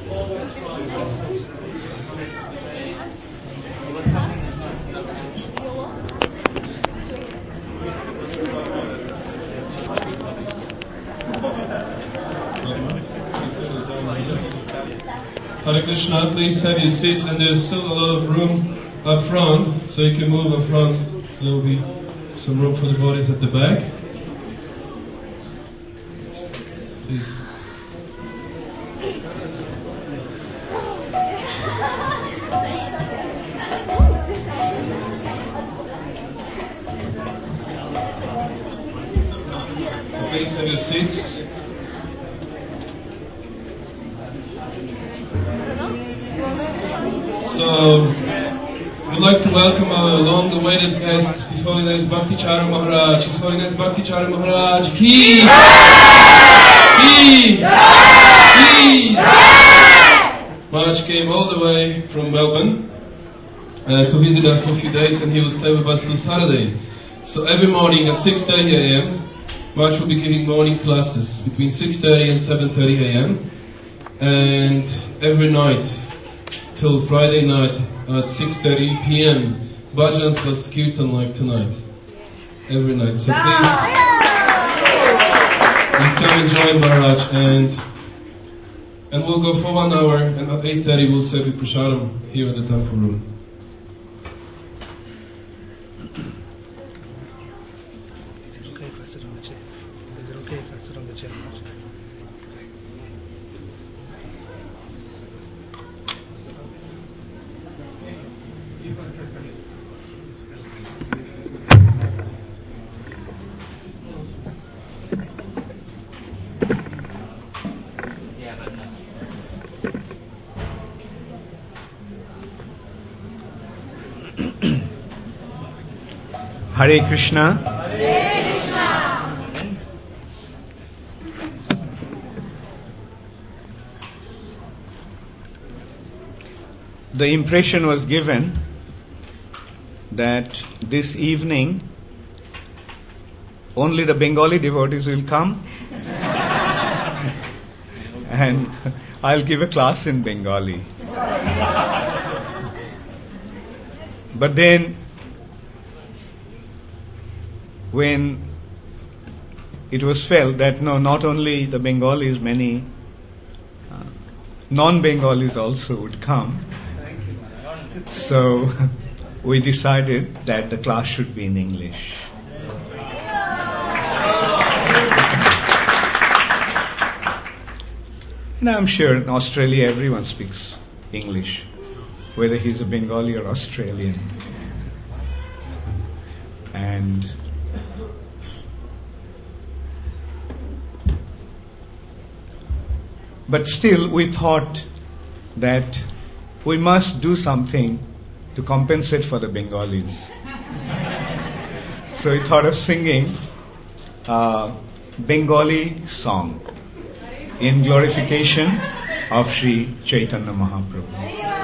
Hare Krishna, please have your seats, and there's still a lot of room up front, so you can move up front, so there will be some room for the bodies at the back. Please. So please have your seats. So, we'd like to welcome our long-awaited guest, His Holiness Bhakti Charu Maharaj. His Holiness Bhakti Charu Maharaj Ki! Ki! Ki! Maharaj came all the way from Melbourne to visit us for a few days, and he will stay with us till Saturday. So every morning at 6:30 a.m., Maharaj will be giving morning classes between 6:30 and 7:30 a.m. and every night till Friday night at 6:30 p.m. Bhajans plus Kirtan like tonight. Every night. So please come and join Maharaj, and we'll go for 1 hour, and at 8:30 we'll serve you prasadam here in the temple room. Is it okay if I sit on the chair? Is it okay if I sit on the chair? Hare Krishna. Hare Krishna. The impression was given that this evening only the Bengali devotees will come and I'll give a class in Bengali. But then when it was felt that no, not only the Bengalis, many non-Bengalis also would come, so we decided that the class should be in English. And I'm sure in Australia everyone speaks English, whether he's a Bengali or Australian. But still we thought that we must do something to compensate for the Bengalis. So we thought of singing a Bengali song in glorification of Sri Chaitanya Mahaprabhu.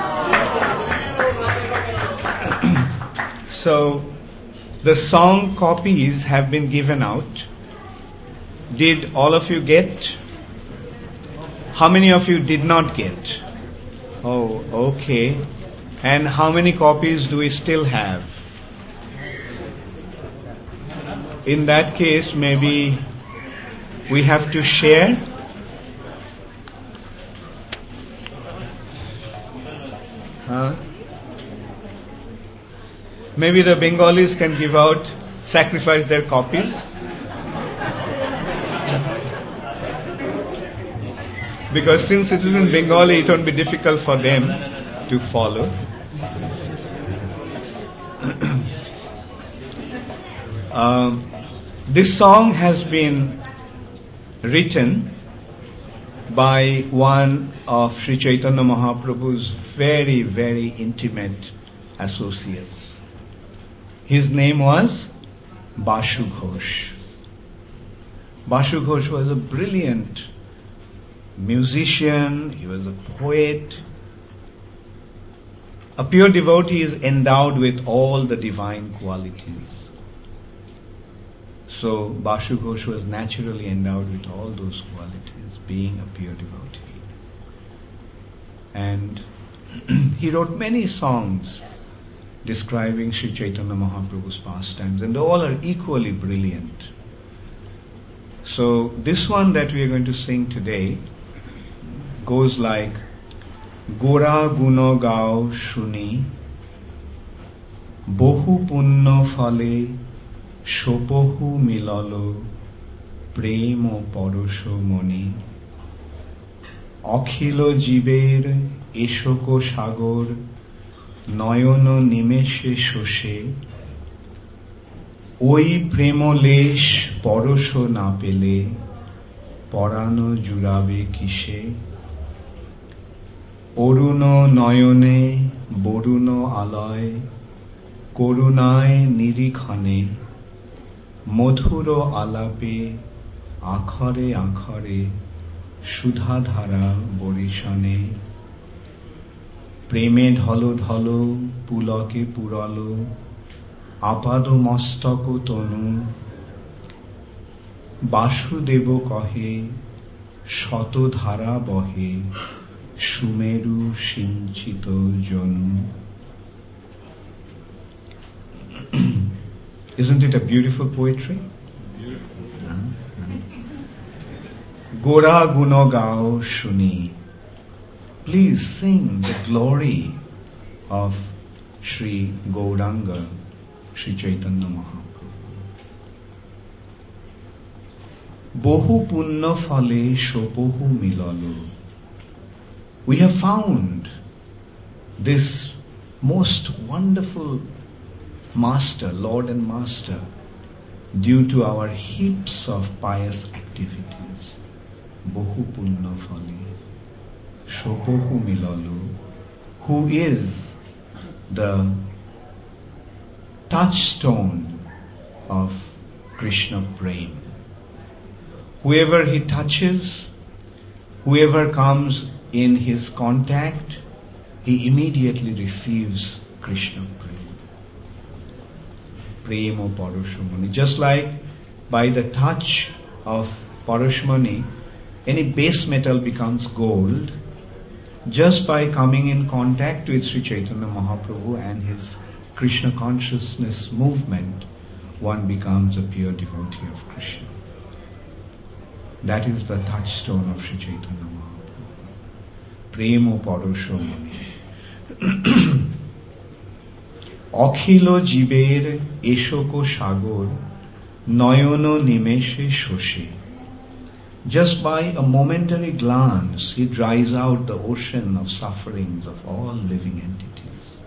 So the song copies have been given out. Did all of you get? How many of you did not get? Oh, okay. And how many copies do we still have? In that case, maybe we have to share. Maybe the Bengalis can give out, sacrifice their copies. Because since it is in Bengali, it won't be difficult for them to follow. This song has been written by one of Sri Chaitanya Mahaprabhu's very, very intimate associates. His name was Bashu Ghosh. Bashu Ghosh was a brilliant musician, he was a poet. A pure devotee is endowed with all the divine qualities. So Bashu Ghosh was naturally endowed with all those qualities, being a pure devotee. and he wrote many songs describing Sri Chaitanya Mahaprabhu's pastimes, and all are equally brilliant. So this one that we are going to sing today goes like Gora Guno Gao Shuni Bohu Punno Phale Shopohu Milalo Premo Porosho Moni Akhilo Jiber Eshoko Shagor Noyono Nimeshe Shoshe Oi Premolesh Porosho Na Pele Porano Jurabe Kishe Oruno Noyone Boruno Aloy Korunai Nirikhane Modhuro Alape Akhare Akhare Shudhadhara Borishane Preme Dholo Dholo Puloke Puralo Apado Mostako Tonu Basudeva Kahe Shoto Dhara Bohe Shumeru Shinchito Jonu. Isn't it a beautiful poetry? Gora Guno Gao Shuni. Please sing the glory of Sri Gauranga, Sri Chaitanya Mahaprabhu. Bohu punna phale shopohu milalo. We have found this most wonderful Master, Lord and Master, due to our heaps of pious activities. Bohu punna phale shopohu milalo, who is the touchstone of Krishna Prem. Whoever he touches, whoever comes in his contact, he immediately receives Krishna Prem. Prema Parashmani. Just like by the touch of Parashmani, any base metal becomes gold. Just by coming in contact with Sri Chaitanya Mahaprabhu and his Krishna consciousness movement, one becomes a pure devotee of Krishna. That is the touchstone of Sri Chaitanya Mahaprabhu. Premo Parashmani. Akhilo Jiber Eshoko Shagor Noyono Nimeshe Shoshe. Just by a momentary glance, he dries out the ocean of sufferings of all living entities.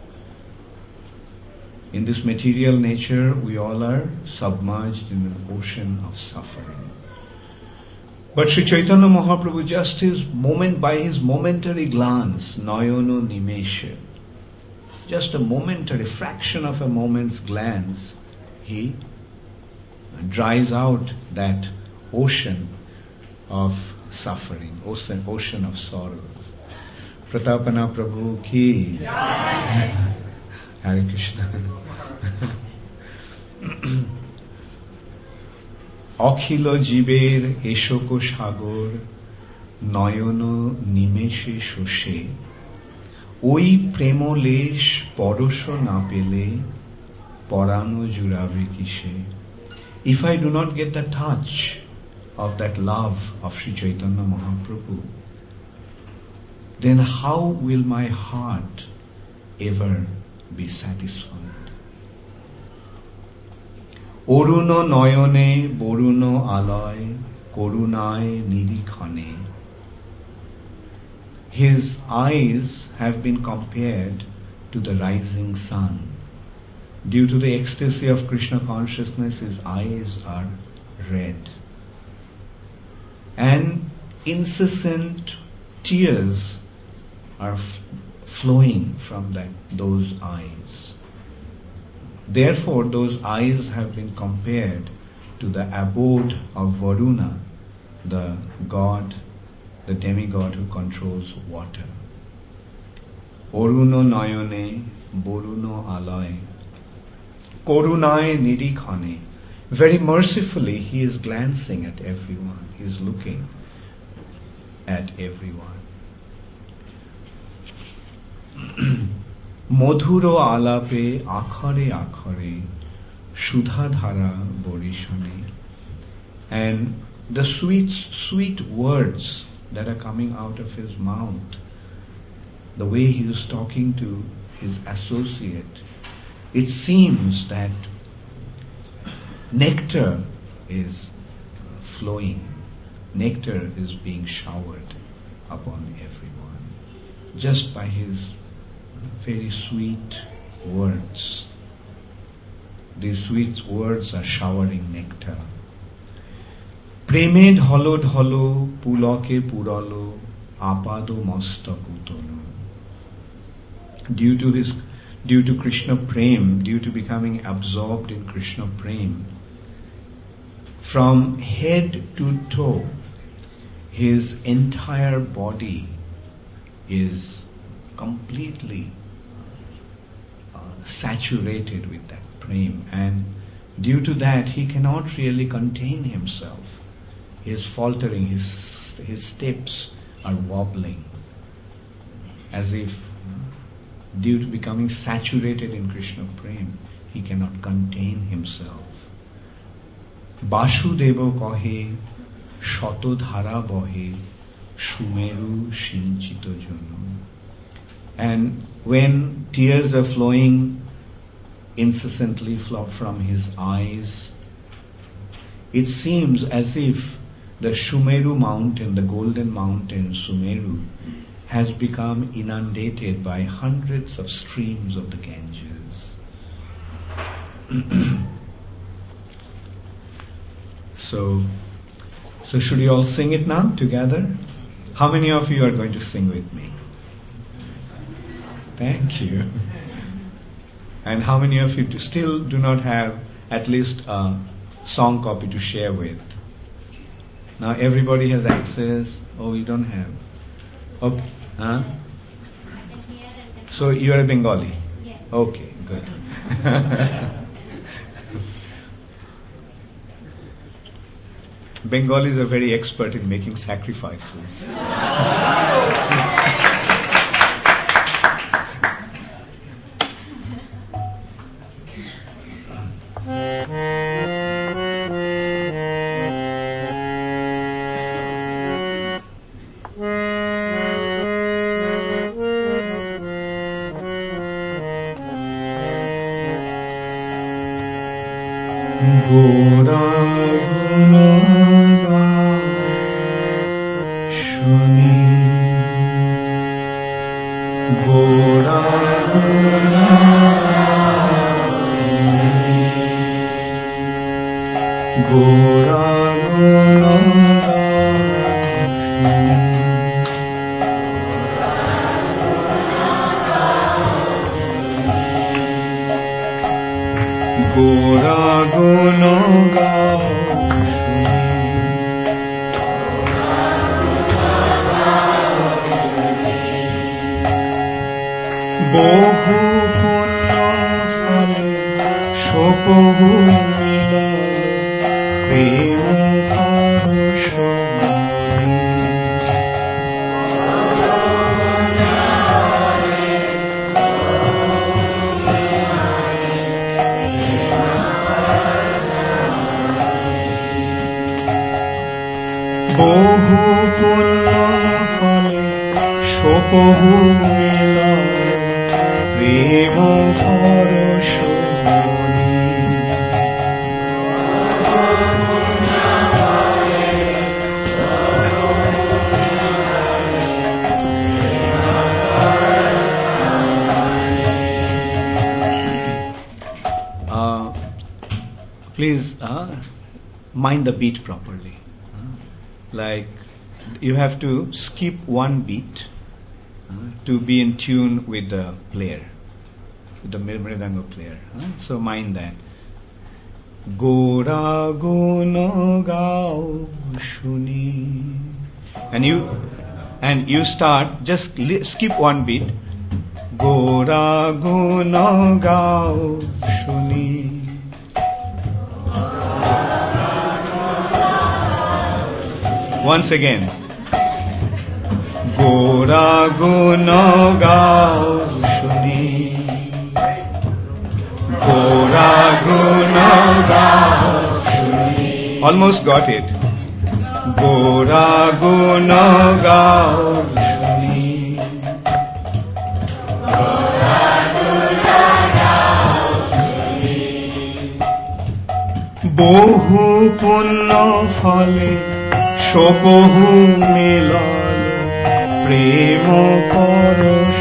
In this material nature, we all are submerged in an ocean of suffering. But Sri Chaitanya Mahaprabhu, just by his momentary glance, Noyono Nimeshe, just a momentary fraction of a moment's glance, he dries out that ocean of suffering, ocean of sorrows. Pratapana Prabhu ki Hare Krishna. Akhilo Jiber Eshoko Shagor Noyono Nimeshe Shoshe Oi Premolesh Porosho Na Pele Porano Jurabe Kishe. If I do not get the touch of that love of Sri Chaitanya Mahaprabhu, then how will my heart ever be satisfied? Oruno Noyone Boruno Aloy Korunai Nirikhane. His eyes have been compared to the rising sun. Due to the ecstasy of Krishna consciousness, his eyes are red. And incessant tears are flowing from those eyes. Therefore, those eyes have been compared to the abode of Varuna, the god, the demigod who controls water. Oruno Nayone, Boruno Aloy, Korunai Nirikhane. Very mercifully, he is glancing at everyone. He is looking at everyone. Modhuro alape akhare akhare Shudha dhara borishane. And the sweet words that are coming out of his mouth, the way he is talking to his associate, it seems that nectar is flowing, nectar is being showered upon everyone just by his very sweet words. These sweet words are showering nectar. Preme dholo dholo puloke puralo apado mostak utolo. Due to Krishna Prem, due to becoming absorbed in Krishna Prem, from head to toe, his entire body is completely saturated with that Prem, and due to that he cannot really contain himself. He is faltering, his steps are wobbling, as if due to becoming saturated in Krishna Prem, he cannot contain himself. Basudeva kahe shato dhara bohe Shumeru shinchito jono. And when tears are flowing incessantly from his eyes, it seems as if the Shumeru mountain, the golden mountain Sumeru, has become inundated by hundreds of streams of the Ganges. So should we all sing it now together? How many of you are going to sing with me? Thank you. And how many of you still do not have at least a song copy to share with? Now everybody has access. Oh, you don't have. Okay. Huh? So you are a Bengali? Yes. Okay, good. Bengalis are very expert in making sacrifices. Please mind the beat properly. Like you have to skip one beat to be in tune with the player, with the mridanga player. So mind that. Gora gono gao shuni. And you start, just skip one beat. Gora gono gao shuni. Once again. Gora গোরা গুণ গাও শুনি, গোরা গুণ গাও শুনি. Almost got it. গোরা গুণ গাও শুনি, বহু পুণ্য ফলে সবহু মিলন প্রেম পরশ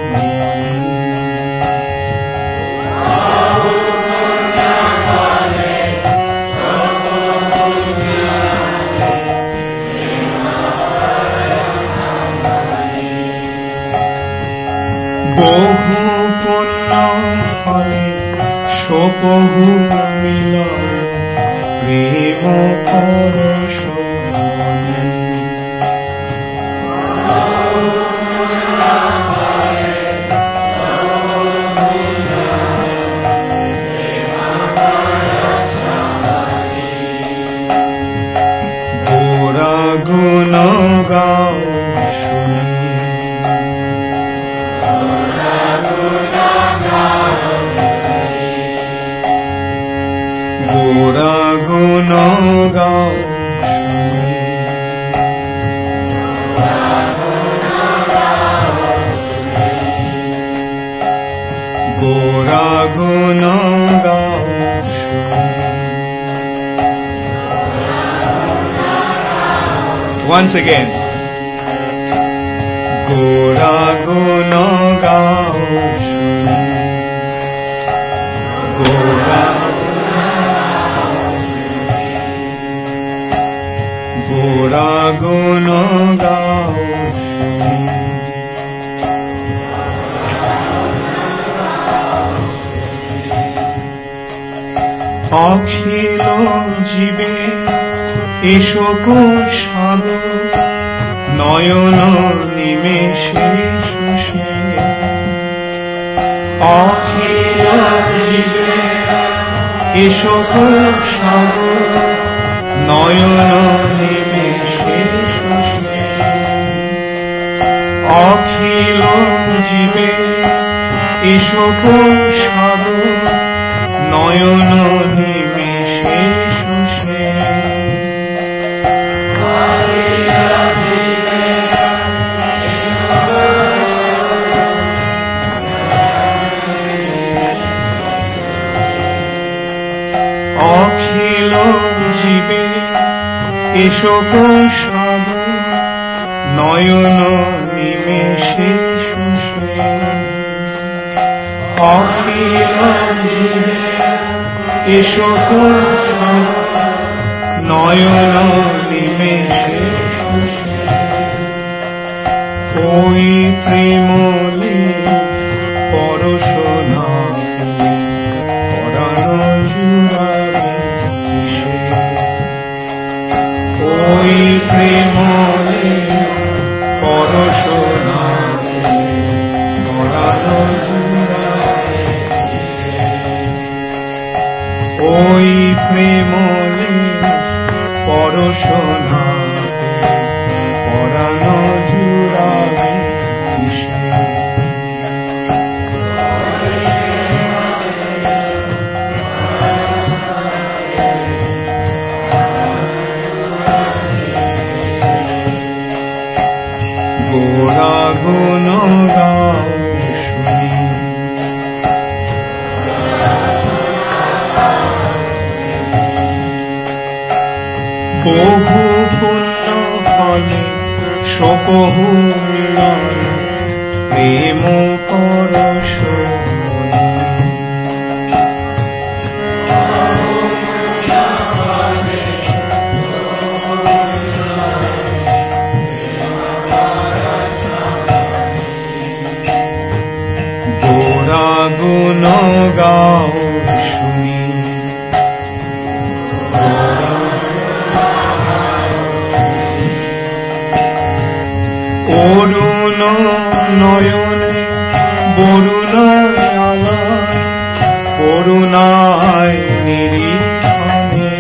বহু পুণ্য ফলে সবহু মিলন প্রেম পরশ গোরা গুণ গাও শুনি, গোরা গুণ গাও শুনি, গোরা গুণ গাও শুনি. Once again. গোরা গুণ গাও শুনি, গোরা গোরা গুণ গাও শুনি. অখিল জীবে এসো গো সাধু, নয়ন নিমেষে শুষে. অখিল জীবে এসো গো সাধু, নয়ন নিমেষে শুষে. অখিল জীবে এসো গো সাধু, নয়ন নিমেষে শুষে. অখিল জীবে এসো গো সাধু, নয়ন নিমেষে শুষে. অখিল জীবে এসো গো সাধু, নয়ন নিমেষে শুষে. ওই প্রেমলে পরশ না পরাণ জুড়াবে সে. ওই প্রেমলে পরশ না পরাণ জুড়াবে সে. ওই প্রেমলে পরশ না পরাণ জুড়াবে সে. গোরা গুণ গাও শুনি, বহু পুণ্য ফলে সবহু মিলন প্রেম পরশ মনি. গোরা গুণ গাও শুনি, অরুণ নয়নে বরুণ আলয়, করুণায় নিরীক্ষণে.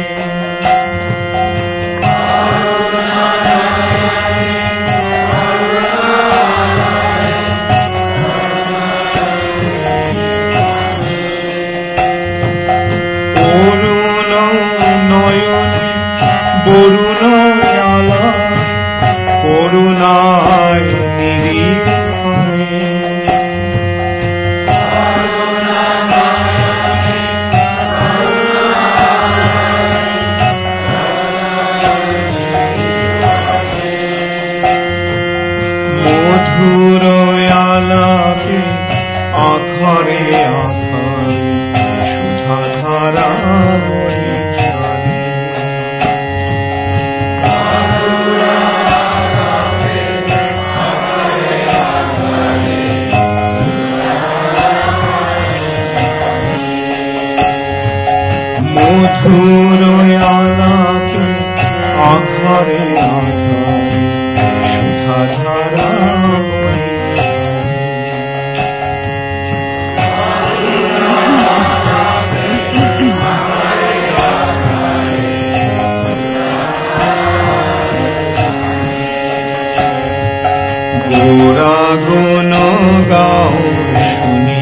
গোরা গুণ গাও শুনি,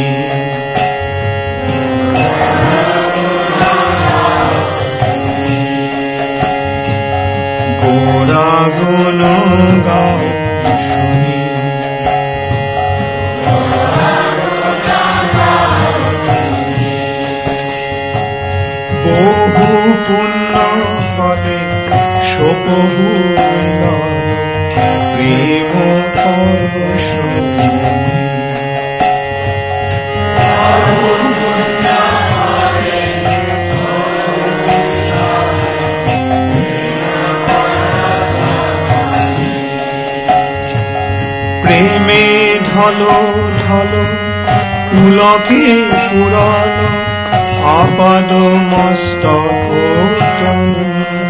গোরা গুণ গাও শুনি, বহু পুণ্য ফলে শোকহু প্রেম পরশমণি, প্রেমে ঢল ঢল পুলকে পুরল আপাদ মস্তক তনু,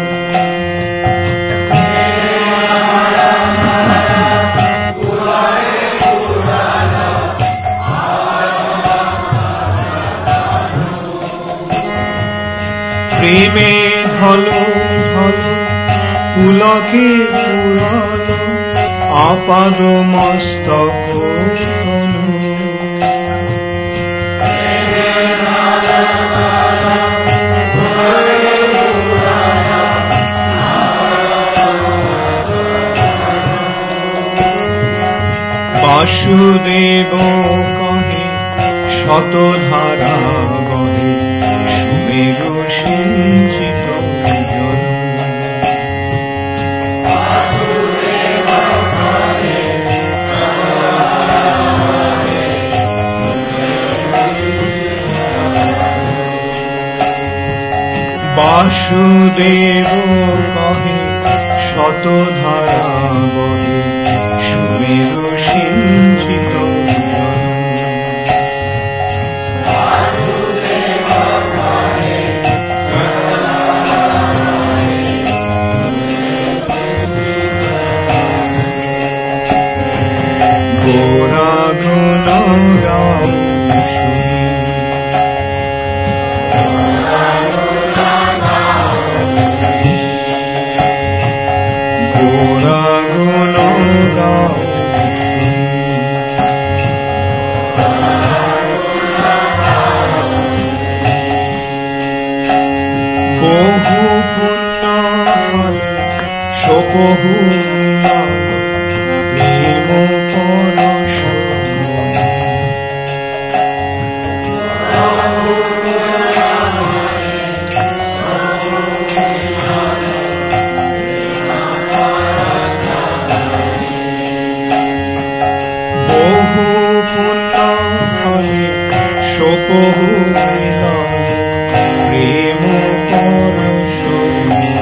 প্রেমে ঢল ঢল পুলকে পুরল আপাদ মস্তক তনু, বাসুদেব কহে শতধারা বহে সুমেরু সিঞ্চিত জন, বাসুদেব কহে শতধারা বহে সুমেরু সিঞ্চিত জন, গোরা গুণ গাও শুনি, গোরা গুণ গাও শুনি, বহু পুণ্য ফলে শোকহু প্রেম পরশমণি, বহু পুণ্য ফলে শোকহু প্রেম পরশমণি,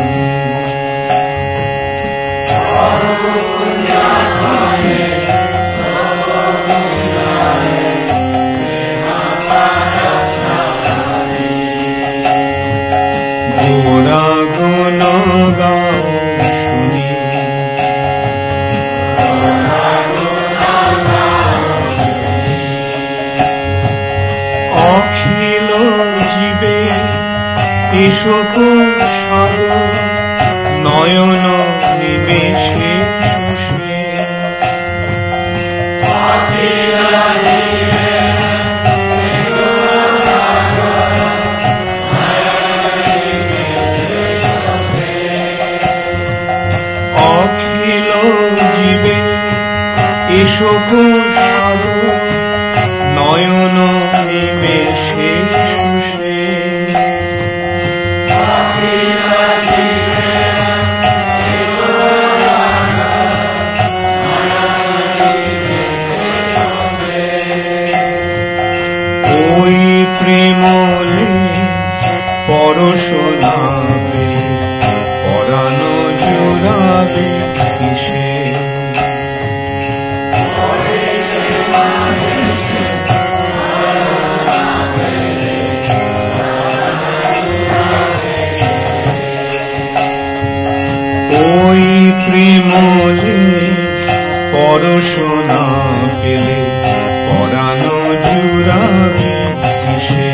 গোরা গুণ গাও শুনি, অখিল জীবে এসক সাগর নয়ন নিমেষে শোষে, অখিল জীবে এসক সাগর নয়ন নিমেষে শোষে, ওই প্রেমলে পরশনাবে পরাণ জুড়াবে কিসে, ওই প্রেমলে পরশনা পেলে পরাণ জুড়াবে কিসে,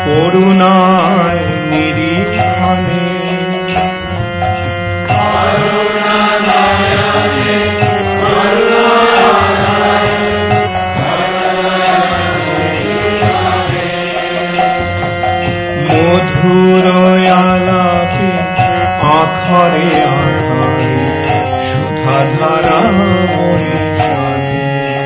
করুণায় নিরীক্ষণে মধুর আলাপে আখরে আখরে সুধাধারা মরিচানে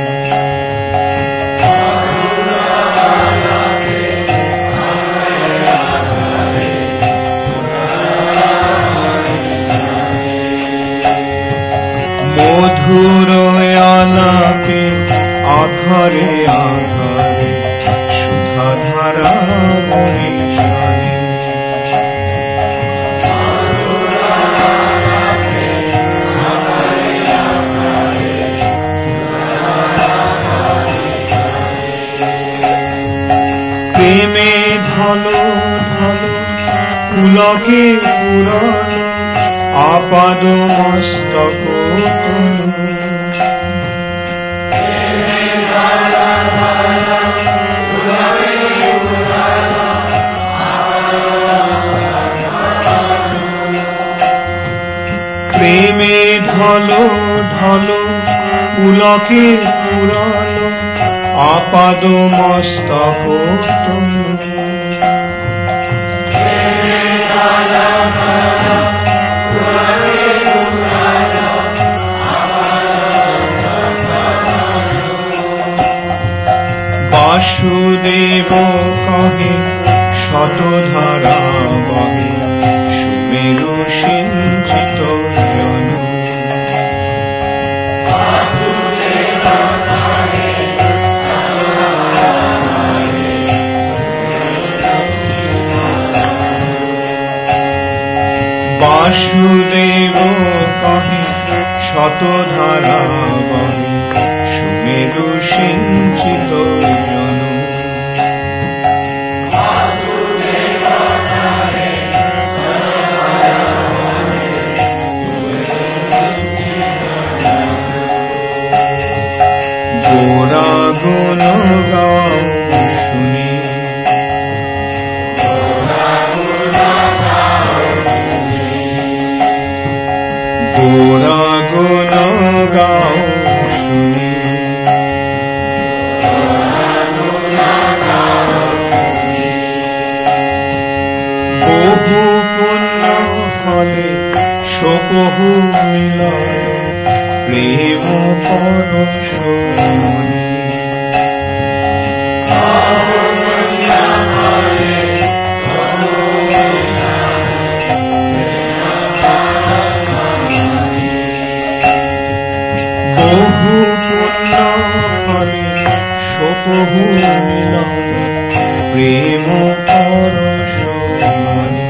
মধুর আলাপে আখরে আখরে সুধাধারা মরিচানে প্রেমে ঢল ঢল পুলকে পুরন আপাদ মস্তক তনু প্রেমে ঢল ঢল পুলকে পুরন আপাদ মস্তক তনু বাসুদেব কহে শতধারা বহে সুমেরু সিঞ্চিত জনু বাসুদেব কহে শতধারা বহে সুমেরু সিঞ্চিত জনু গোরা গুণ গাও শুনি গোরা গুণ গাও শুনি বহু পুণ্য ফলে শোকহু মিলয় প্রেম পরশমণি বহু পুণ্য ফলে শোকহু মিলয় প্রেম পরশমণি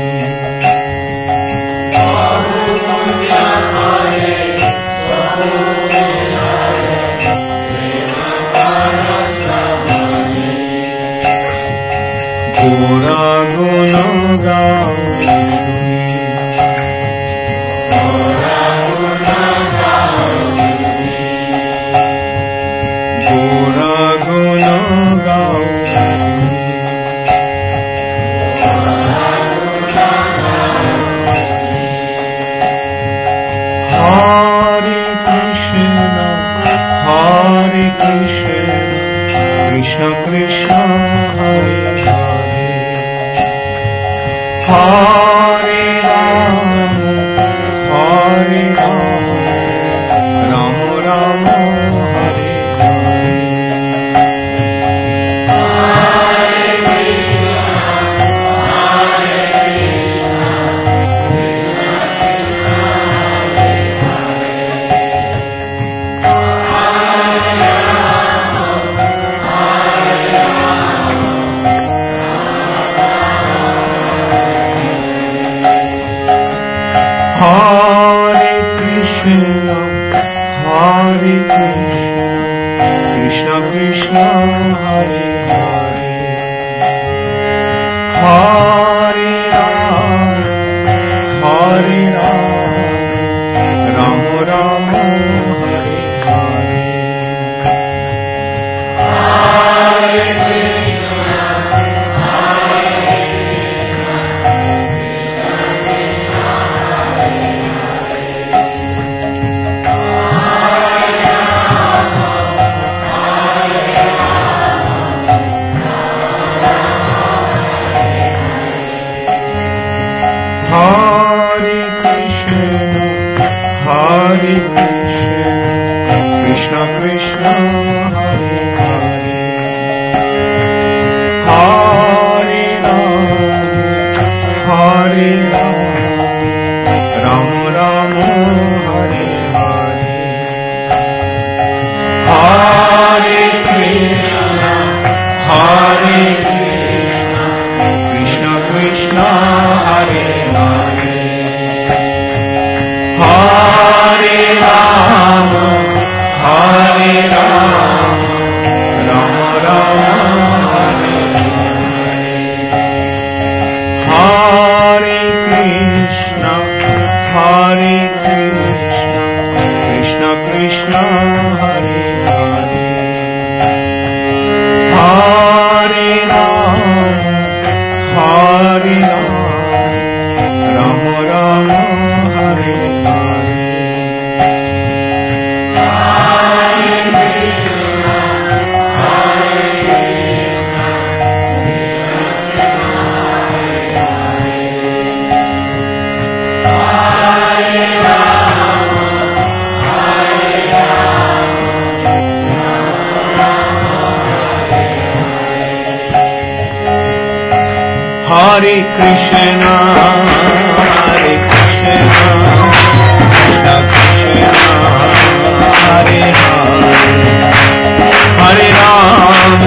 গোরা গুণ গাও শুনি গোরা গুণ গাও শুনি হরে Krishna Krishna Krishna Hare Hare Hare Krishna, Hare Krishna, Krishna Krishna, Hare Hare, Hare Ram, Ram Ram, Hare Hare, Hare Krishna, Hare Krishna, Krishna Hare Hare, Hare Ram, Ram Ram, Hare Hare, Hare Krishna, Krishna Krishna, Hare Hare, Hare Ram, Ram Ram, Hare Hare. Hare Krishna, Hare Krishna, Krishna Krishna, Hare Hare, Hare Ram,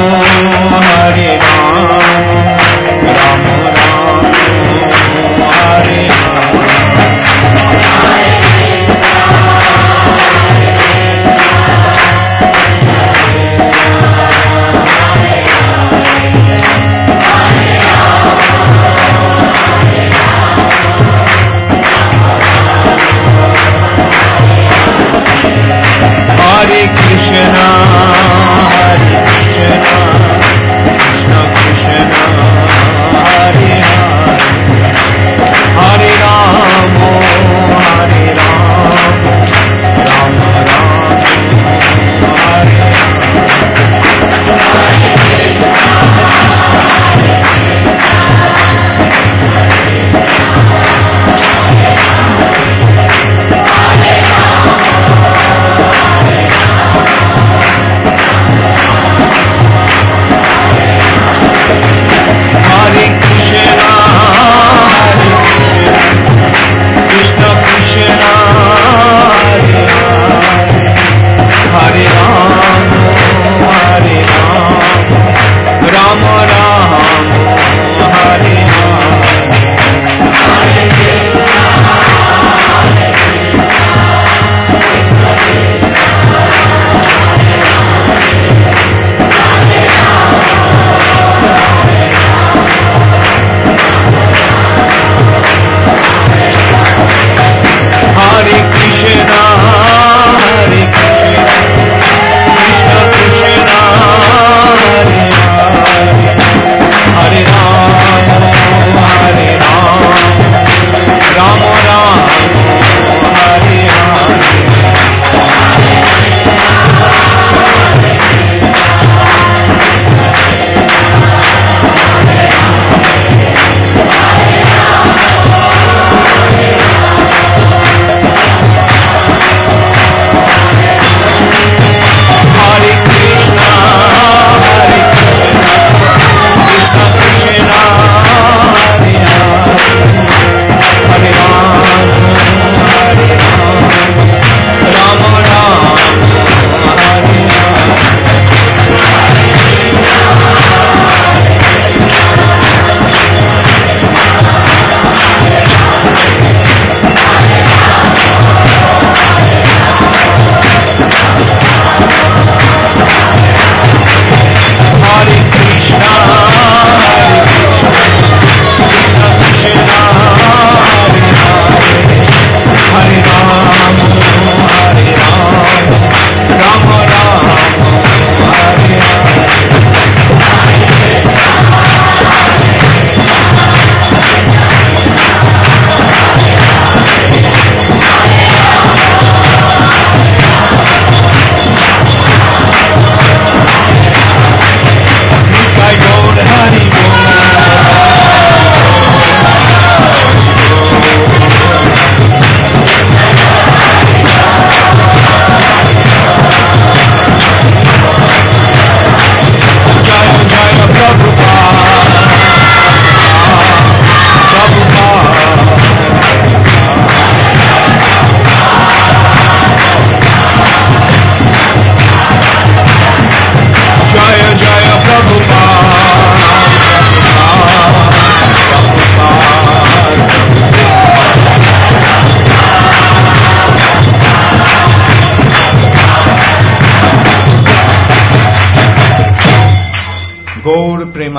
Ram Ram, Hare Hare Krishna, Krishna Krishna,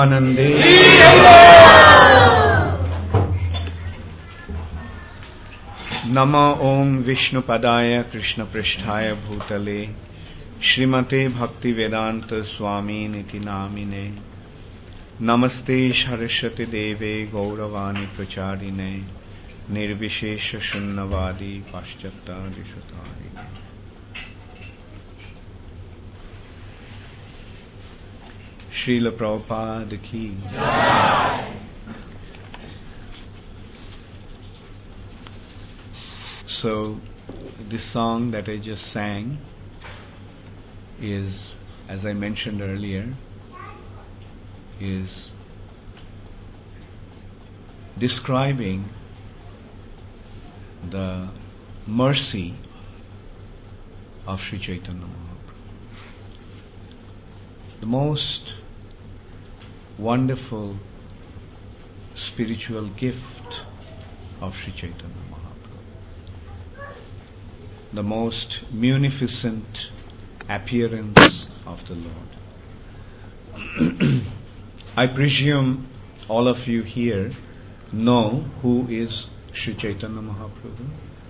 Premanande. Nama Om Vishnu Padaya Krishna Pristhaya Bhutale Srimate Bhakti Vedanta Swami Niti Namine Namaste Saraswati Deve Gauravani Pracharine Nirvishesha Shunnavadi Paschata Rishatari. Srila Prabhupada Ki. So, this song that I just sang is, as I mentioned earlier, is describing the mercy of Sri Chaitanya Mahaprabhu. The most wonderful spiritual gift of Sri Chaitanya Mahaprabhu. The most munificent appearance of the Lord. I presume all of you here know who is Sri Chaitanya Mahaprabhu?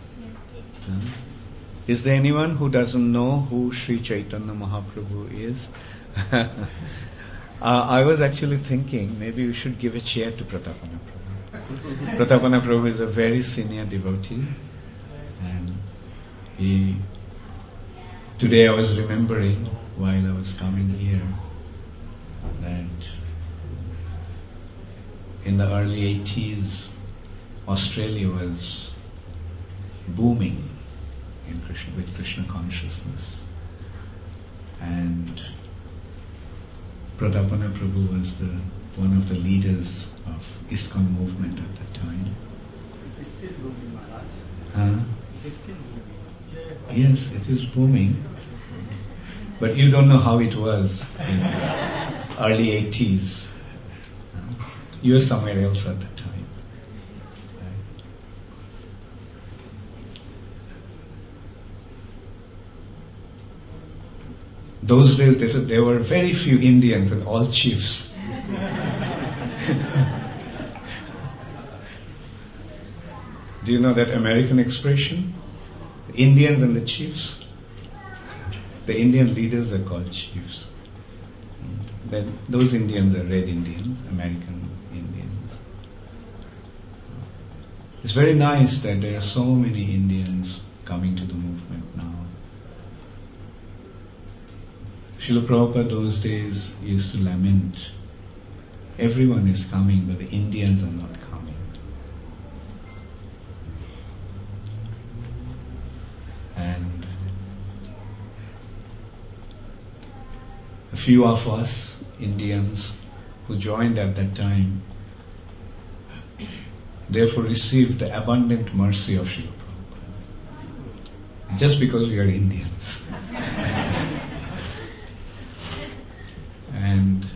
Is there anyone who doesn't know who Sri Chaitanya Mahaprabhu is? I was actually thinking maybe we should give a chair to Pratapana Prabhu. Pratapana Prabhu is a very senior devotee, and today I was remembering while I was coming here that in the early 80s Australia was booming with Krishna consciousness, and Pratapana Prabhu was one of the leaders of ISKCON movement at that time. It is still booming, Maharaj. Huh? It is still booming. Yes, it is booming. But you don't know how it was in early 80s. You were somewhere else at that time. Those days there were very few Indians and all chiefs. Do you know that American expression? Indians and the chiefs. The Indian leaders are called chiefs. Then those Indians are red Indians, American Indians. It's very nice that there are so many Indians coming to the movement now. Srila Prabhupada those days used to lament, everyone is coming but the Indians are not coming. And a few of us Indians who joined at that time therefore received the abundant mercy of Srila Prabhupada just because we are Indians. And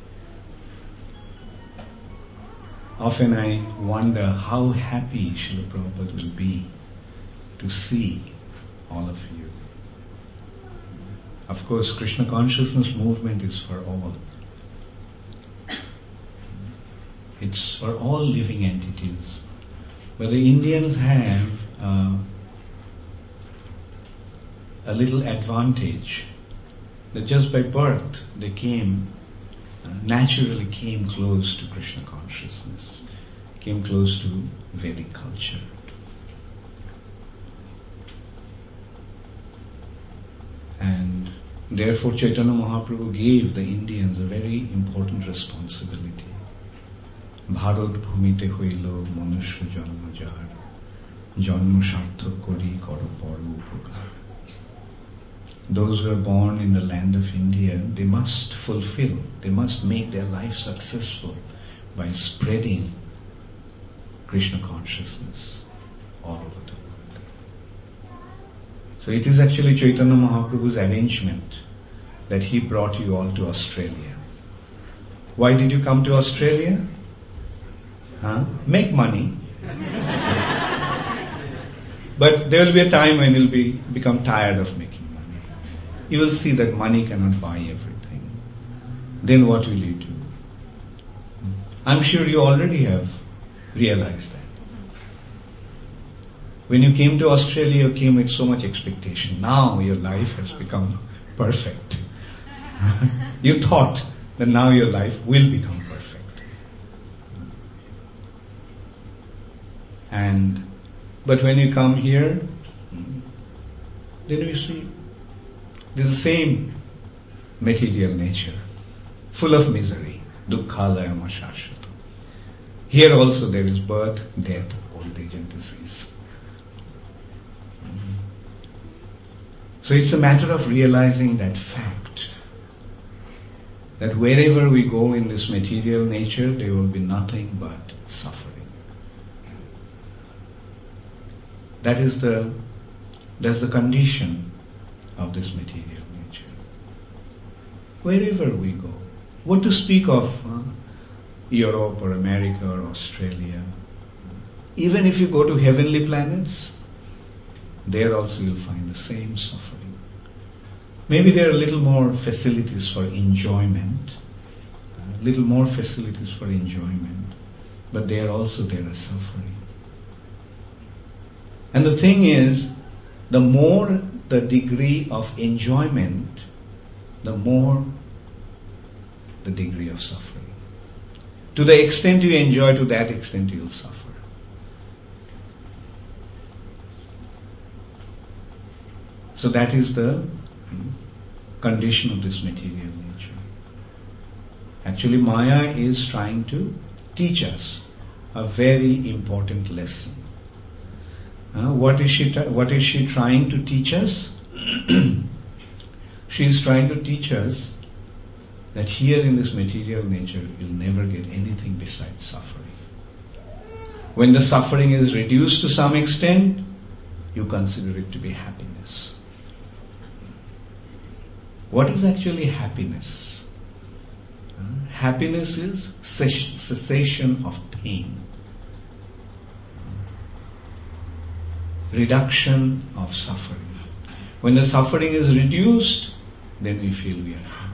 often I wonder how happy Srila Prabhupada will be to see all of you. Of course, Krishna consciousness movement is for all. It's for all living entities. But the Indians have a little advantage that just by birth they naturally came close to Krishna consciousness, came close to Vedic culture. And therefore Chaitanya Mahaprabhu gave the Indians a very important responsibility. Bharat bhumite hoilo manusya janma jar, janma sarthak kori karo paro upakar. Those who are born in the land of India, they must make their life successful by spreading Krishna consciousness all over the world. So it is actually Chaitanya Mahaprabhu's arrangement that he brought you all to Australia. Why did you come to Australia? Make money. But there will be a time when you'll become tired of making. You will see that money cannot buy everything. Then what will you do? I'm sure you already have realized that. When you came to Australia, you came with so much expectation. Now your life has become perfect. You thought that now your life will become perfect. But when you come here, then you see this is the same material nature, full of misery. Dukkhalayam ashashvatam. Here also there is birth, death, old age and disease. So it's a matter of realizing that fact, that wherever we go in this material nature, there will be nothing but suffering. That's the condition of this material nature. Wherever we go, what to speak of Europe or America or Australia, even if you go to heavenly planets, there also you'll find the same suffering. Maybe there are a little more facilities for enjoyment, but there also there is suffering. And the thing is, the more the degree of enjoyment, the more the degree of suffering. To the extent you enjoy, to that extent you'll suffer. So that is the condition of this material nature. Actually, Maya is trying to teach us a very important lesson. What is she trying to teach us? She is trying to teach us that here in this material nature, you'll never get anything besides suffering. When the suffering is reduced to some extent, you consider it to be happiness. What is actually happiness? Happiness is cessation of pain, reduction of suffering. When the suffering is reduced, then we feel we are happy.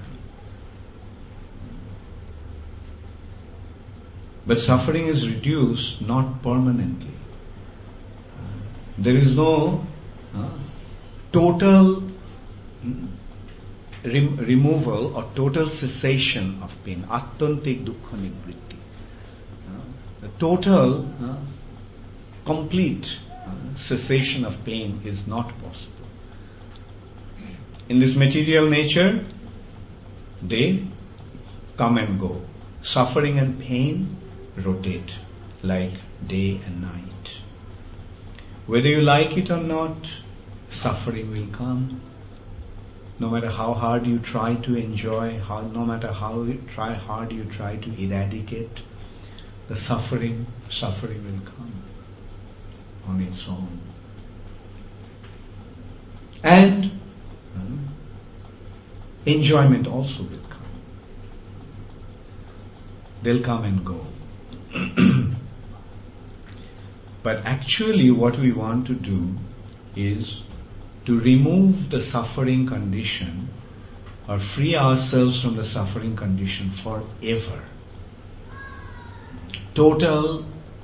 But suffering is reduced not permanently. There is no total removal or total cessation of pain. Attantik dukkha nivritti. The total, complete cessation of pain is not possible. In this material nature, they come and go. Suffering and pain rotate like day and night. Whether you like it or not, suffering will come. No matter how hard you try to enjoy, no matter how hard you try to eradicate, the suffering will come on its own. And enjoyment also will come. They'll come and go. But actually what we want to do is to remove the suffering condition or free ourselves from the suffering condition forever. Total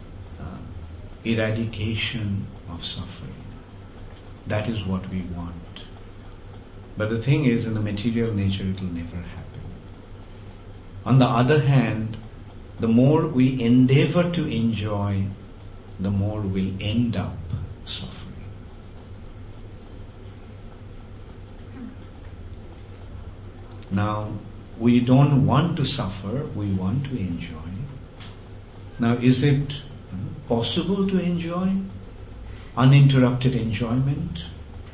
eradication of suffering. That is what we want. But the thing is, in the material nature, it will never happen. On the other hand, the more we endeavor to enjoy, the more we'll end up suffering. Now, we don't want to suffer, we want to enjoy. Now, is it possible to enjoy? Uninterrupted enjoyment?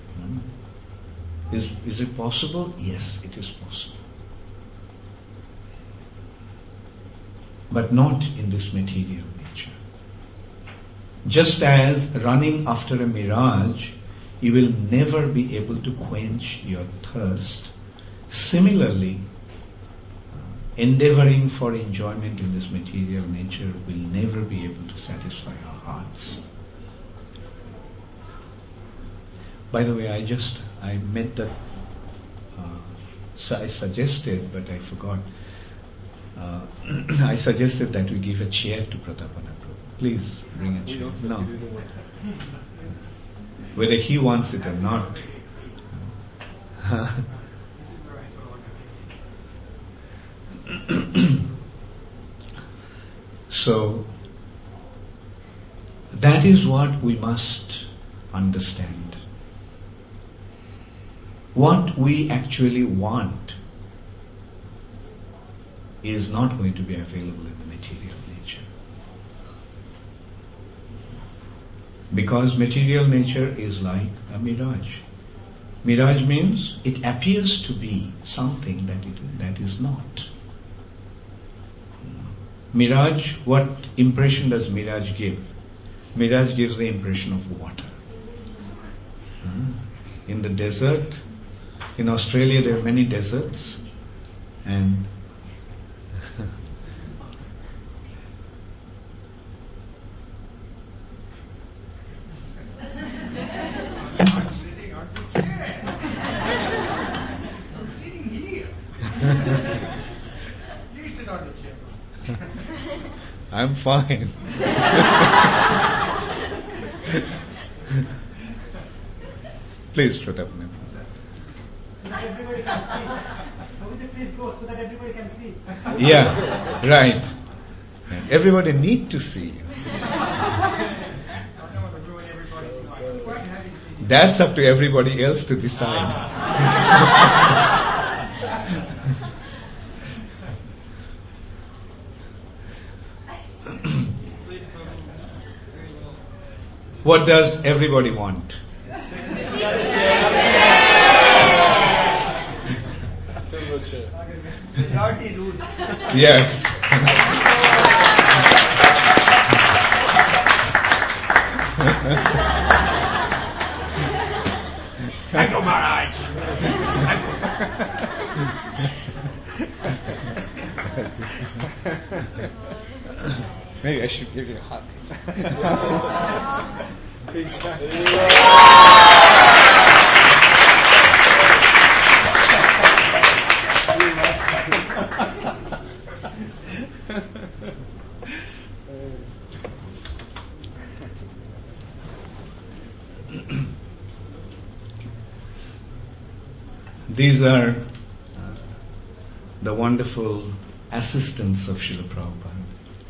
Is it possible? Yes, it is possible. But not in this material nature. Just as running after a mirage, you will never be able to quench your thirst. Similarly, endeavoring for enjoyment in this material nature will never be able to satisfy our hearts. By the way, I meant that, I suggested, but I forgot. I suggested that we give a chair to Pratapana Prabhu. Please bring a chair. No. Whether he wants it or not. So, that is what we must understand. What we actually want is not going to be available in the material nature. Because material nature is like a mirage. Mirage means it appears to be something that is not. Mirage, what impression does mirage give? Mirage gives the impression of water. In the desert, in Australia there are many deserts, and I'm fine. Please, Pratapana. Everybody can see. Would you please go so that everybody can see? Yeah, right. Everybody need to see. That's up to everybody else to decide. What does everybody want? Seniority rules. Yes. Thank you, Maharaj. Maybe I should give you a hug. These are the wonderful assistants of Srila Prabhupada.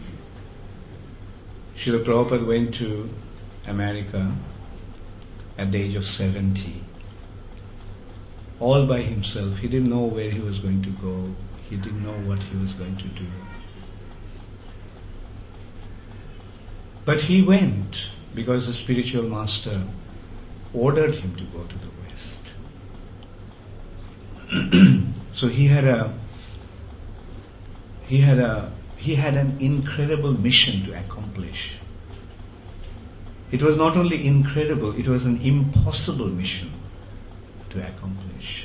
Srila Prabhupada went to America at the age of 70. All by himself. He didn't know where he was going to go. He didn't know what he was going to do. But he went because the spiritual master ordered him to go to the West. So he had an incredible mission to accomplish. It was not only incredible, it was an impossible mission to accomplish.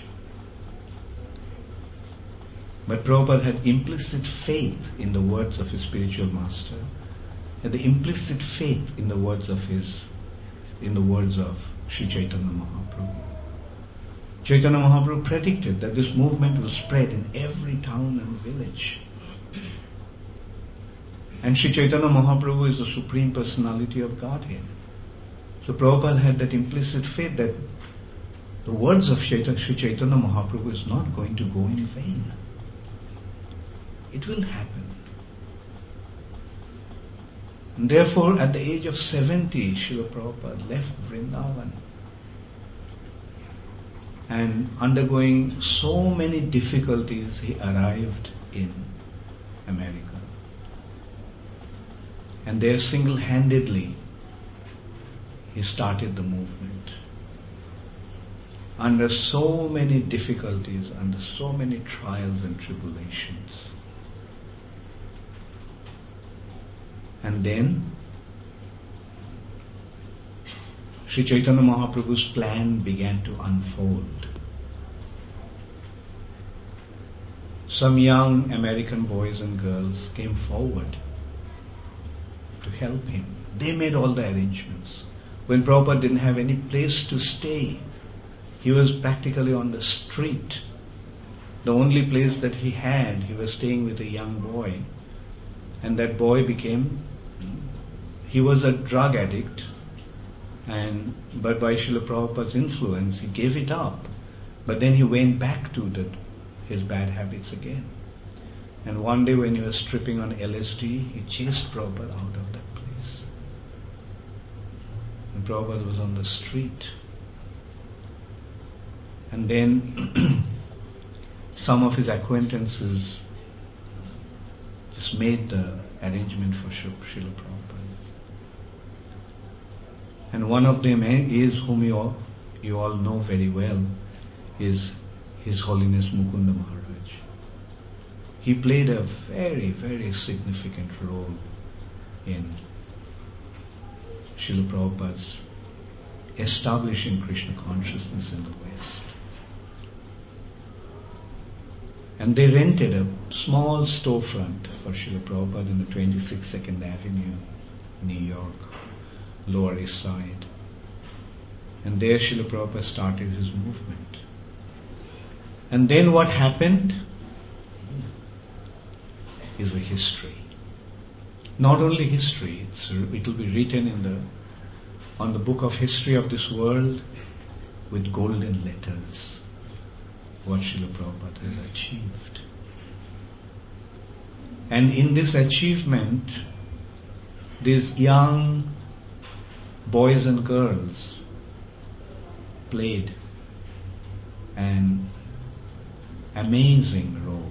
But Prabhupada had implicit faith in the words of his spiritual master, and the implicit faith in the words of Sri Chaitanya Mahaprabhu. Chaitanya Mahaprabhu predicted that this movement will spread in every town and village. And Sri Chaitanya Mahaprabhu is the Supreme Personality of Godhead. So Prabhupada had that implicit faith that the words of Sri Chaitanya Mahaprabhu is not going to go in vain. It will happen. And therefore, at the age of 70, Srila Prabhupada left Vrindavan. And undergoing so many difficulties, he arrived in America. And there single-handedly, he started the movement. Under so many difficulties, under so many trials and tribulations. And then, Sri Chaitanya Mahaprabhu's plan began to unfold. Some young American boys and girls came forward to help him. They made all the arrangements. When Prabhupada didn't have any place to stay, he was practically on the street. The only place that he had, he was staying with a young boy. And that boy he was a drug addict. But by Srila Prabhupada's influence, he gave it up. But then he went back to his bad habits again. And one day when he was tripping on LSD, he chased Prabhupada out of that place. And Prabhupada was on the street. And then some of his acquaintances just made the arrangement for Srila Prabhupada. And one of them is, whom you all know very well, is His Holiness Mukunda Maharaj. He played a very, very significant role in Srila Prabhupada's establishing Krishna consciousness in the West. And they rented a small storefront for Srila Prabhupada in the 26th 2nd Avenue, New York, Lower East Side. And there Srila Prabhupada started his movement. And then what happened is a history. Not only history, it will be written on the book of history of this world with golden letters, what Srila Prabhupada has achieved. And in this achievement, these young boys and girls played an amazing role,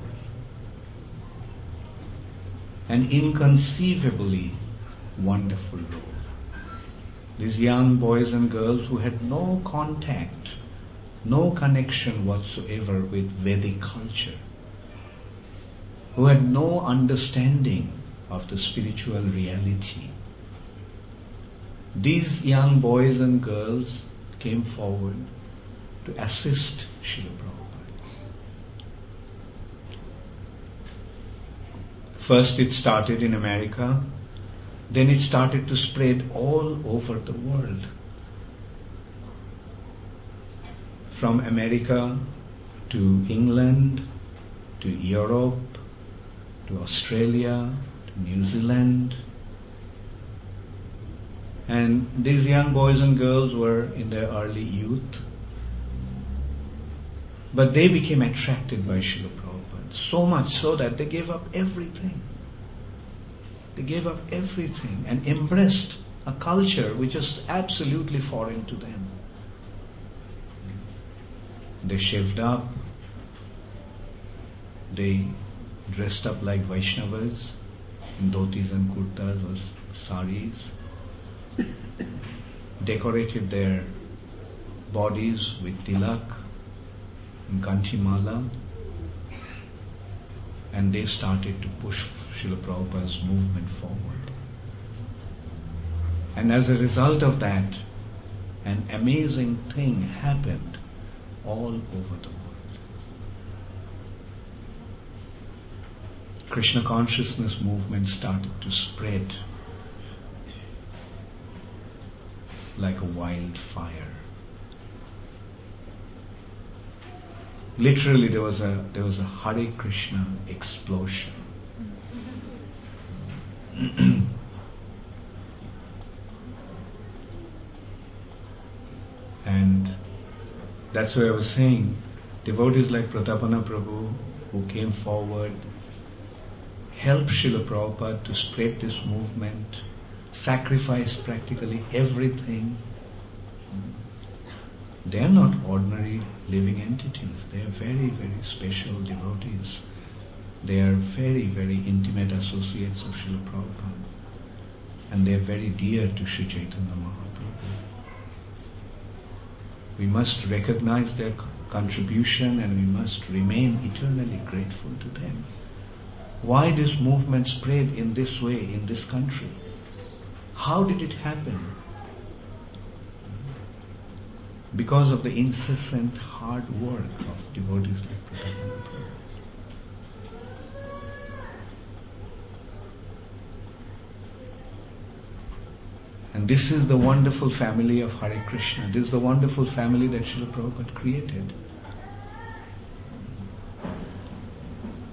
an inconceivably wonderful role. These young boys and girls who had no contact, no connection whatsoever with Vedic culture, who had no understanding of the spiritual reality. These young boys and girls came forward to assist Srila Prabhupada. First it started in America, then it started to spread all over the world. From America to England, to Europe, to Australia, to New Zealand. And these young boys and girls were in their early youth. But they became attracted by Srila Prabhupada, so much so that they gave up everything. They gave up everything and embraced a culture which was absolutely foreign to them. They shaved up, they dressed up like Vaishnavas in dhotis and kurtas or saris, decorated their bodies with tilak and kanchimala, and they started to push Srila Prabhupada's movement forward. And as a result of that, an amazing thing happened all over the world. Krishna consciousness movement started to spread like a wildfire. Literally, there was a Hare Krishna explosion. And that's why I was saying, devotees like Pratapana Prabhu, who came forward, helped Srila Prabhupada to spread this movement, sacrificed practically everything. They are not ordinary living entities. They are very, very special devotees. They are very, very intimate associates of Srila Prabhupada. And they are very dear to Sri Chaitanya Mahaprabhu. We must recognize their contribution and we must remain eternally grateful to them. Why this movement spread in this way in this country? How did it happen? Because of the incessant hard work of devotees like Pratapana Prabhu. And this is the wonderful family of Hare Krishna. This is the wonderful family that Srila Prabhupada created.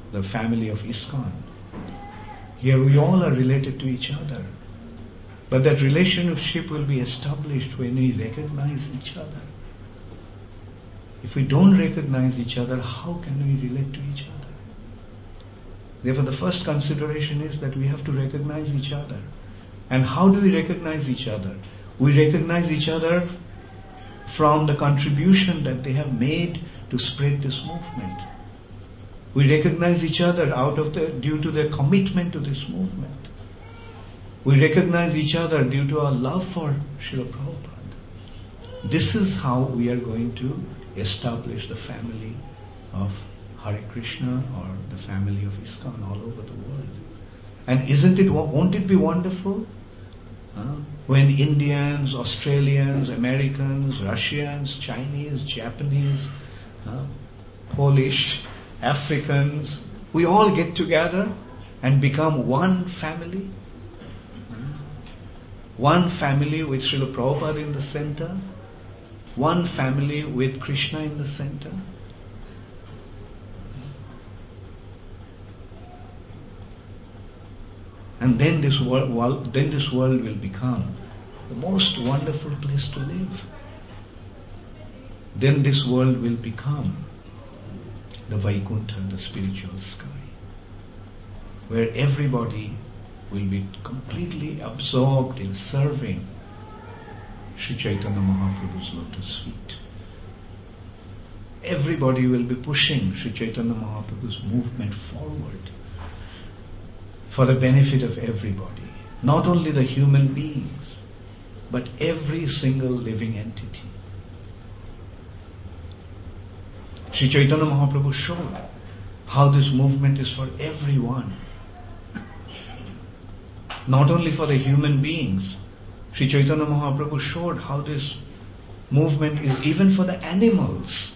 the family of ISKCON. Here we all are related to each other. But that relationship will be established when we recognize each other. If we don't recognize each other, how can we relate to each other? Therefore, the first consideration is that we have to recognize each other. And how do we recognize each other? We recognize each other from the contribution that they have made to spread this movement. We recognize each other due to their commitment to this movement. We recognize each other due to our love for Srila Prabhupada. This is how we are going to establish the family of Hare Krishna or the family of ISKCON all over the world. And won't it be wonderful? When Indians, Australians, Americans, Russians, Chinese, Japanese, Polish, Africans, we all get together and become one family. One family with Srila Prabhupada in the center. One family with Krishna in the center. And then this world will become the most wonderful place to live. Then this world will become the Vaikuntha, the spiritual sky, where everybody will be completely absorbed in serving Sri Chaitanya Mahaprabhu's lotus feet. Everybody will be pushing Sri Chaitanya Mahaprabhu's movement forward for the benefit of everybody. Not only the human beings, but every single living entity. Sri Chaitanya Mahaprabhu showed how this movement is for everyone. Not only for the human beings. Sri Chaitanya Mahaprabhu showed how this movement is even for the animals.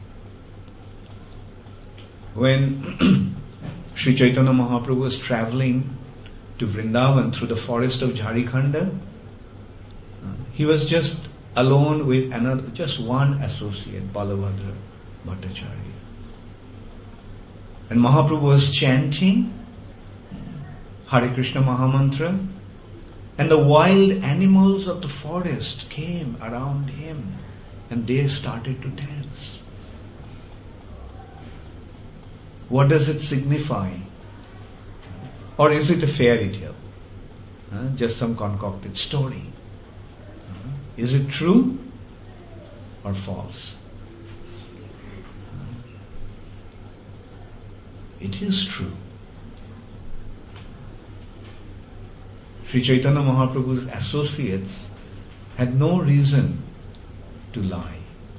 When Sri Chaitanya Mahaprabhu was traveling to Vrindavan through the forest of Jharikhanda, he was just alone with just one associate, Balabhadra Bhattacharya. And Mahaprabhu was chanting Hare Krishna Mahamantra, and the wild animals of the forest came around him and they started to dance. What does it signify? Or is it a fairy tale? Just some concocted story? Is it true or false? It is true. Sri Chaitanya Mahaprabhu's associates had no reason to lie.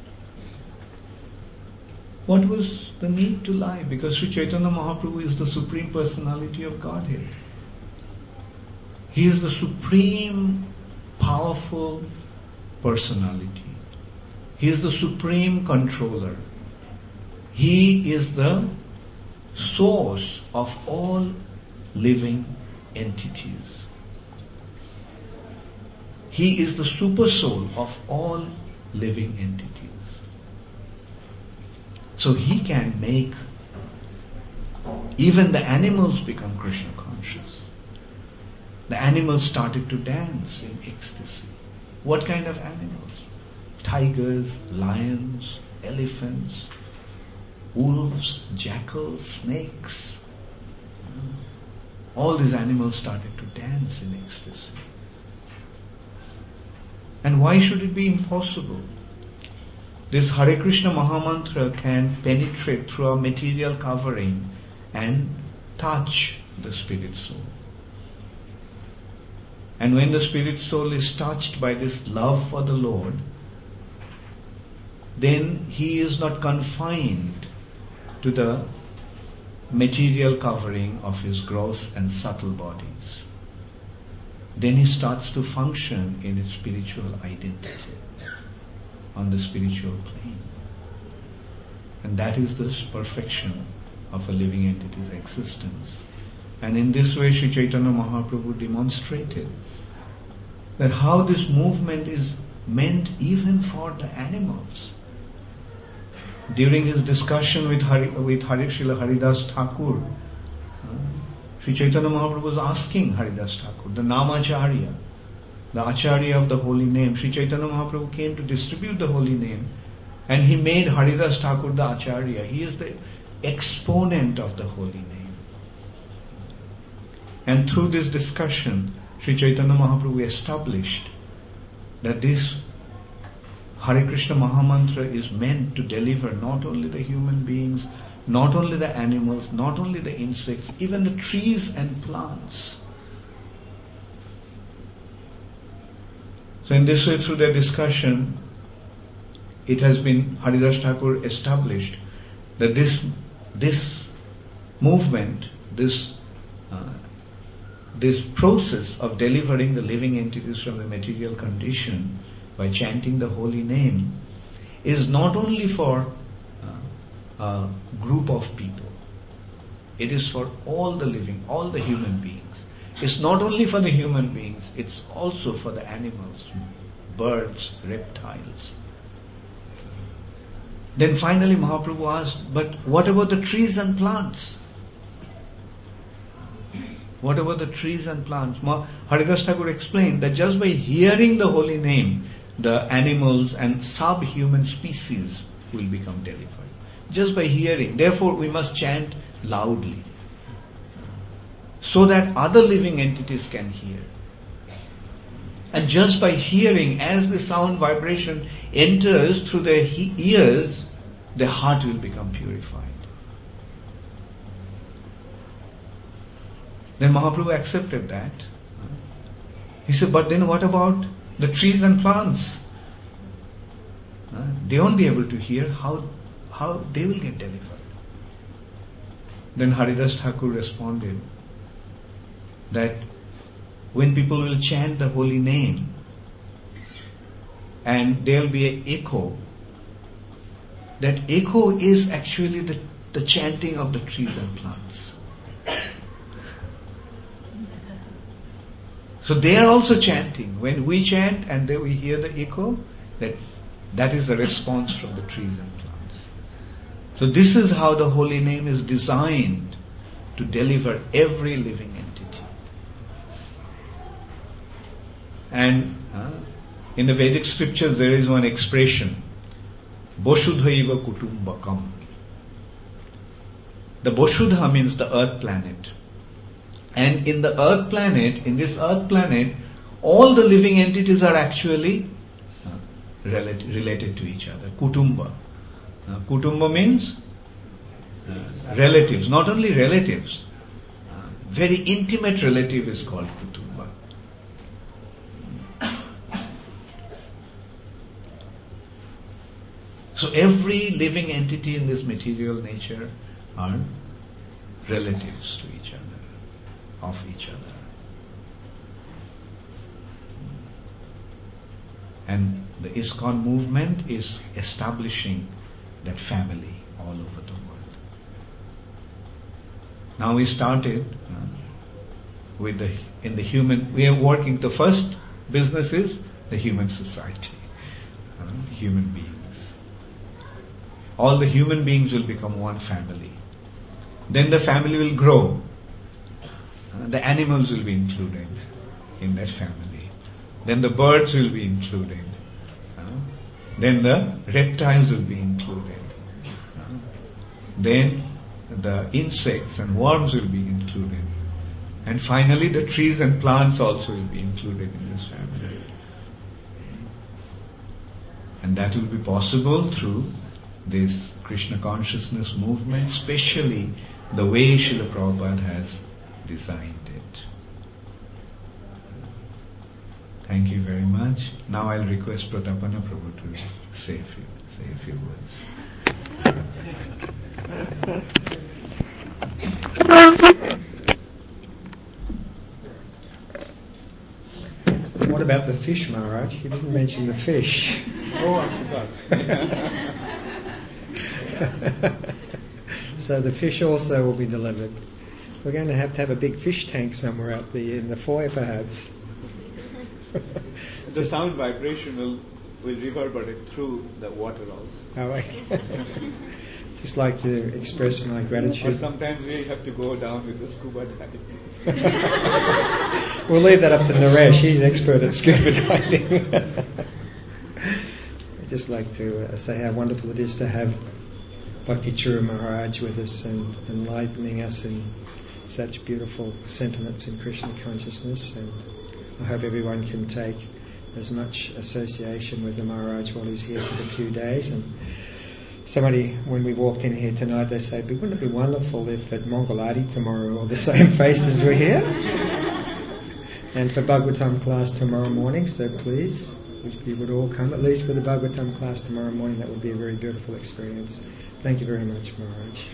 What was the need to lie? Because Sri Chaitanya Mahaprabhu is the Supreme Personality of Godhead. He is the supreme, powerful personality. He is the supreme controller. He is the source of all living entities. He is the super soul of all living entities. So he can make even the animals become Krishna conscious. The animals started to dance in ecstasy. What kind of animals? Tigers, lions, elephants, wolves, jackals, snakes. All these animals started to dance in ecstasy. And why should it be impossible? This Hare Krishna Mahamantra can penetrate through our material covering and touch the spirit soul. And when the spirit soul is touched by this love for the Lord, then he is not confined to the material covering of his gross and subtle bodies. Then he starts to function in his spiritual identity, on the spiritual plane. And that is the perfection of a living entity's existence. And in this way, Sri Chaitanya Mahaprabhu demonstrated that how this movement is meant even for the animals. during his discussion with Srila Haridas Thakur, Sri Chaitanya Mahaprabhu was asking Haridas Thakur, the Namacharya, the Acharya of the holy name. Sri Chaitanya Mahaprabhu came to distribute the holy name, and he made Haridas Thakur the Acharya. He is the exponent of the holy name. And through this discussion, Sri Chaitanya Mahaprabhu established that this Hare Krishna Mahamantra is meant to deliver not only the human beings, not only the animals, not only the insects, even the trees and plants. So in this way, through their discussion, it has been, Haridas Thakur established that this movement, this process of delivering the living entities from the material condition by chanting the holy name is not only for a group of people. It is for all the living, all the human beings. It's not only for the human beings, it's also for the animals, birds, reptiles. Then finally Mahaprabhu asked, but what about the trees and plants? What about the trees and plants? Haridas Thakur explained that just by hearing the holy name, the animals and sub-human species will become delivered. Just by hearing. Therefore, we must chant loudly, so that other living entities can hear. And just by hearing, as the sound vibration enters through their ears, the heart will become purified. Then Mahaprabhu accepted that. He said, but then what about the trees and plants? They won't be able to hear. How they will get delivered? Then Haridas Thakur responded that when people will chant the holy name and there will be an echo, that echo is actually the chanting of the trees and plants. So they are also chanting. When we chant and then we hear the echo, that is the response from the trees and plants. So this is how the holy name is designed to deliver every living entity. And in the Vedic scriptures there is one expression, Vasudhaiva Kutumbakam. The Vasudha means the earth planet. And in this earth planet, all the living entities are actually related to each other. Kutumba. Kutumba means relatives. Not only relatives. Very intimate relative is called Kutumba. So every living entity in this material nature are relatives to each other, of each other. And the ISKCON movement is establishing that family all over the world. Now we started we are working, the first business is the human society, human beings. All the human beings will become one family. Then the family will grow. The animals will be included in that family. Then the birds will be included. Then the reptiles will be included. Then the insects and worms will be included. And finally the trees and plants also will be included in this family. And that will be possible through this Krishna consciousness movement, especially the way Srila Prabhupada has designed it. Thank you very much. Now I'll request Pratapana Prabhu to say a few words. What about the fish, Maharaj? You didn't mention the fish. Oh, I forgot. So the fish also will be delivered. We're going to have a big fish tank somewhere out there in the foyer, perhaps. The sound vibration will will reverberate through the water also. Oh, okay. Just like to express my Or gratitude. sometimes we have to go down with the scuba diving. We'll leave that up to Naresh. He's expert at scuba diving. I'd just like to say how wonderful it is to have Bhakti Churu Maharaj with us and enlightening us in such beautiful sentiments in Krishna consciousness. And I hope everyone can take as much association with the Maharaj while he's here for the few days. And somebody, when we walked in here tonight, they say, wouldn't it be wonderful if at Mangaladi tomorrow all the same faces were here? And for Bhagavatam class tomorrow morning, so please, if you would all come at least for the Bhagavatam class tomorrow morning, that would be a very beautiful experience. Thank you very much, Maharaj.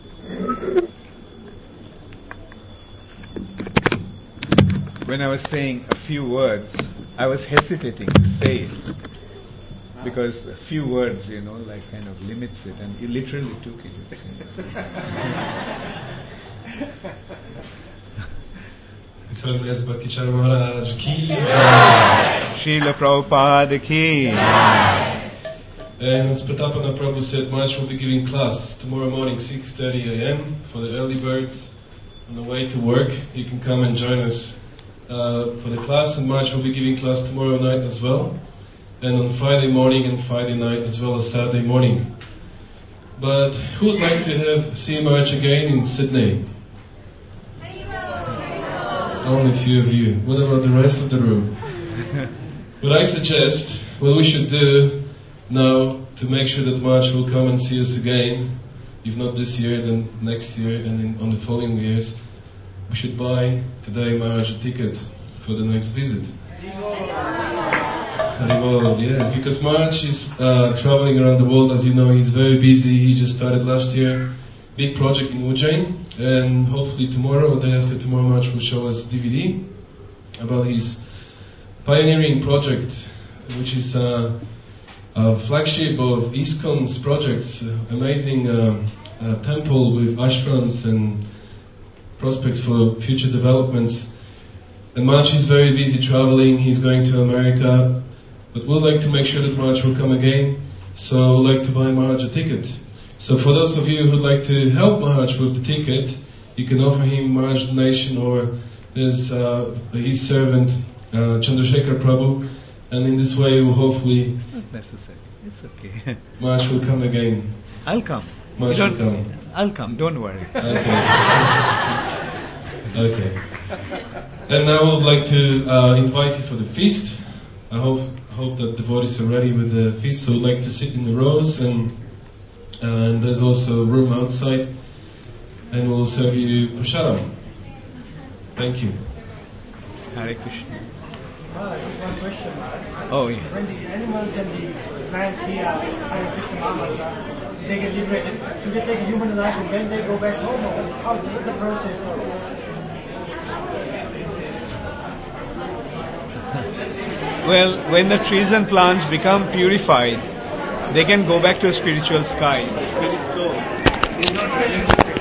When I was saying a few words, I was hesitating to say it. Because a few words, like kind of limits it, and you literally took it. So as Bhakti Chara Maharaj ki Srila Prabhupada ki. And as Pratapana Prabhu said, Maharaj will be giving class tomorrow morning 6:30 a.m. for the early birds on the way to work. You can come and join us for the class, and Maharaj will be giving class tomorrow night as well, and on Friday morning and Friday night as well as Saturday morning. But who would like to see Maharaj again in Sydney? Only a few of you. What about the rest of the room? What I suggest, what we should do now to make sure that Maharaj will come and see us again, if not this year, then next year, and on the following years, we should buy today Maharaj a ticket for the next visit. Haribol, yes, because Maharaj is traveling around the world, as you know. He's very busy. He just started last year, big project in Ujjain, and hopefully tomorrow or day after tomorrow, Maharaj will show us DVD about his pioneering project, which is a flagship of ISKCON's projects, amazing temple with ashrams and prospects for future developments. And Maharaj is very busy traveling. He's going to America. But we'd like to make sure that Maharaj will come again, so we'd like to buy Maharaj a ticket. So for those of you who'd like to help Maharaj with the ticket, you can offer him Maharaj donation, or there's his servant Chandrasekhar Prabhu, and in this way we'll hopefully... It's not necessary. It's okay. Maharaj will come again. I'll come. Maharaj will come. I'll come, don't worry. Okay. Okay. And now I would like to invite you for the feast. I hope that devotees are ready with the feast, so we'd like to sit in the rows, and there's also a room outside, and we'll serve you prasadam. Thank you. Hare Krishna. Just one question. Oh, yeah. When the animals and the plants hear Hare Krishna Mahamantra, they get liberated. Do they take a human life and then they go back home? Or how's the process? Well, when the trees and plants become purified, they can go back to a spiritual sky. Spirit soul is not really